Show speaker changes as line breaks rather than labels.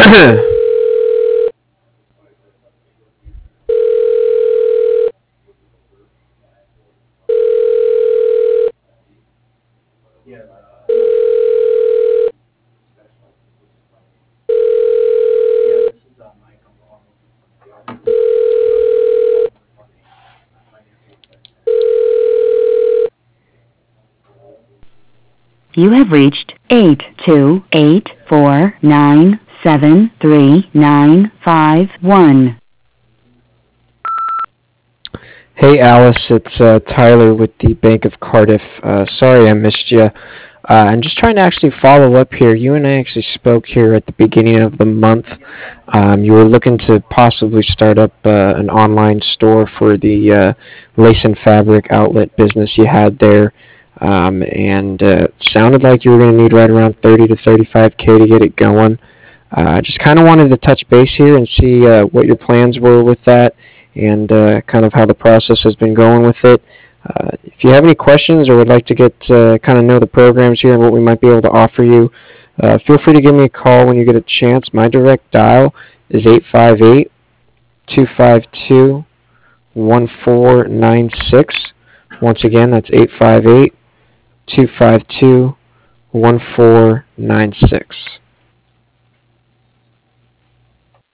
You have reached 82849733951.
Hey Alice, it's Tyler with the Bank of Cardiff. Sorry I missed you. I'm just trying to actually follow up here. You and I actually spoke here at the beginning of the month. You were looking to possibly start up an online store for the lace and fabric outlet business you had there. And sounded like you were going to need right around 30 to 35K to get it going. I just kind of wanted to touch base here and see what your plans were with that and kind of how the process has been going with it. If you have any questions or would like to get kind of know the programs here and what we might be able to offer you, feel free to give me a call when you get a chance. My direct dial is 858 252 1496. Once again, that's 858 252 1496.